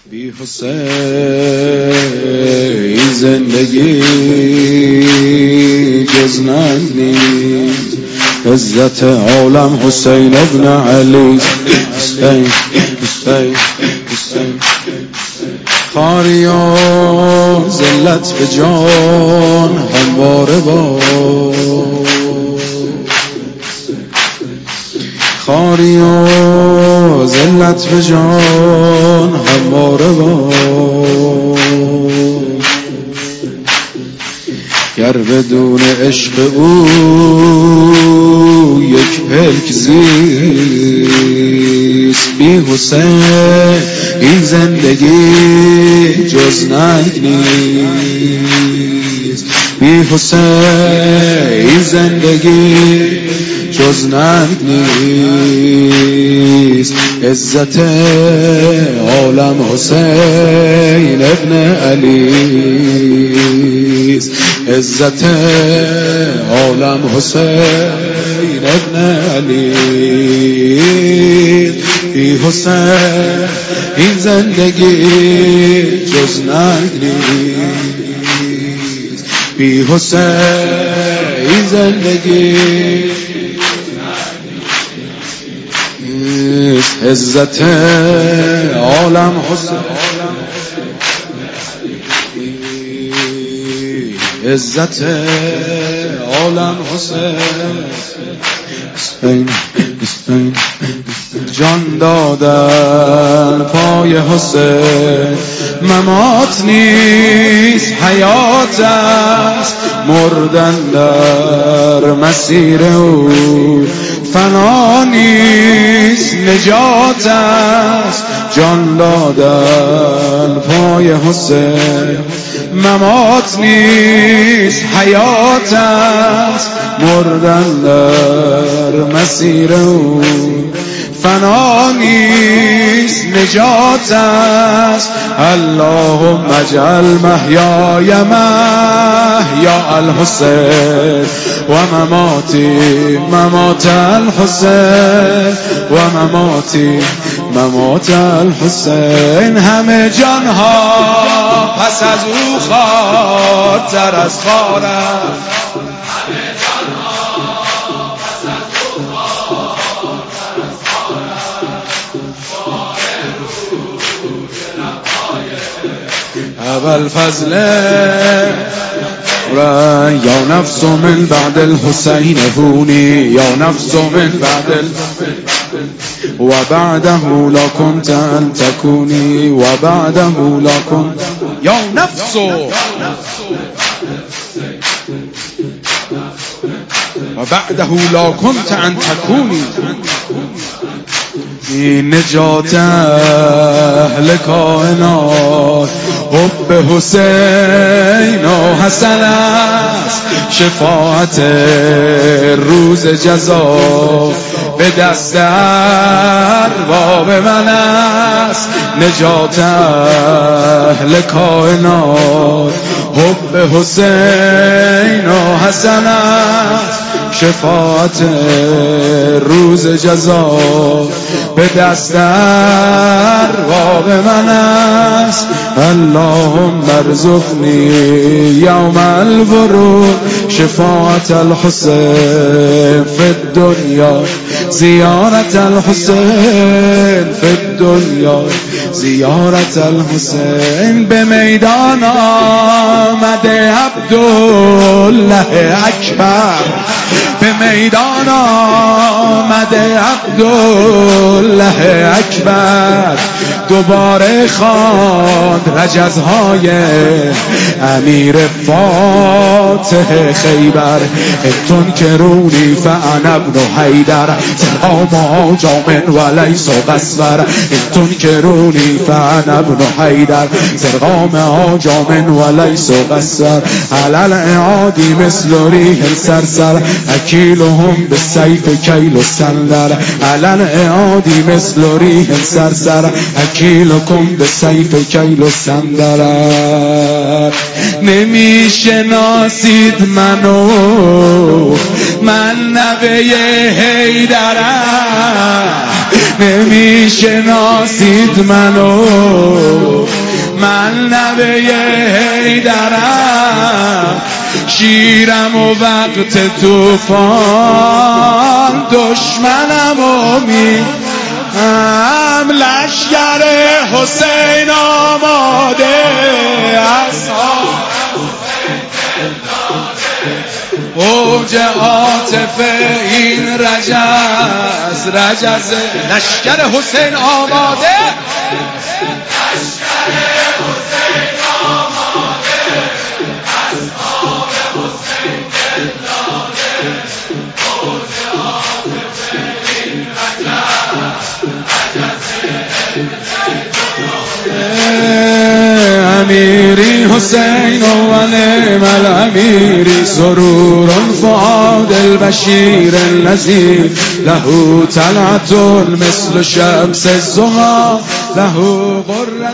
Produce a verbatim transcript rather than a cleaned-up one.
بی حسین زندگی جز ننگ نیست. عزت عالم حسین ابن علی. حسین حسین حسین خاری و ذلت به جان همواره با خاری و ذلت به جان همواره با گر بدون عشق او یک پلک زیست. بی حسین این زندگی جز ننگ نیست. بی حسین این زندگی جز ننگ نیست. عزت عالم حسین ابن علی. عزت عالم حسین ابن علی. بی حسین این زندگی جز ننگ نیست. بی حسین این زندگی عزت عالم حسین. عزت عالم حسین. حسین جان دادن پای حسین ممات نیست حیات است. مردن در مسیر او فنا نیست نجات است. جان دادن پای حسین ممات نیست حیات است. مردن در مسیر او فنا نیست نجات است. اللهم اجعل محیای محیا الحسین و مماتی ممات الحسین و مماتی ممات الحسین. همه جانها پس از او خوارتر از خوارم. اول فضل یا نفس من بعد الحسین هونی یا نفس من بعد ال... و بعده لا كنت ان تكوني و بعده لا كنت یا نفس و بعده لا كنت ان تكوني. این نجات اهل کائنات حب حسین و حسن است. شفاعت روز جزا به دست ارباب من است. نجات اهل کائنات حب حسین و حسن است. شفاعت روز جزا به دست ارباب من است. اللهم ارزقنی یوم الورود شفاعت الحسین فی الدنیا زیارت الحسین فی الدنیا زیارت الحسین. به میدان آمده عبدالله اکبر. به میدان آمده عبدالله اکبر. دوباره خواند رجزهای امیر فاتح خیبر. انتون کرونی فانا ابن حیدر سلام جامن و لیس قصور. انتون کرونی فانا ابن حیدر سرقام جامن و لیس قصور. علل اعادی مثل ریح السرسر اکیلهم به سیف کیل و سندر. علل اعادی مثل ریح السرسر اکیلکم به سیف کیل و سندر. نمی شناسید منو من نوه حیدرم. نمی شناسید منو من نبه حیدرم، شیرم و وقت توفان دشمنم و میهم، لشگر حسین آماده، اصحاب اوج عاطفه این رجز رجز، لشگر حسین آماده، لشگر حسین آماده، اصحاب حسین دلاله، اوج عاطفه این رجز امیری حسین و نعم الامیری، سرور فؤاد البشیر الذی له طلعت مثل شمس الضحی، له قرة